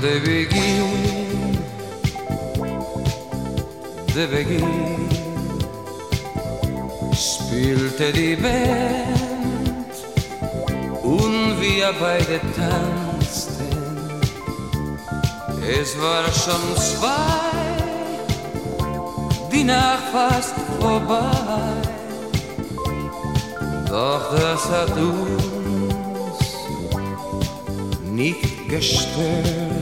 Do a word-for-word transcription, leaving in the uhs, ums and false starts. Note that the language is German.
the Beginn, the Beginn, spielte die Band und wir beide tanzten. Es war schon zwei, die Nacht fast vorbei, doch das hat uns nicht gestört.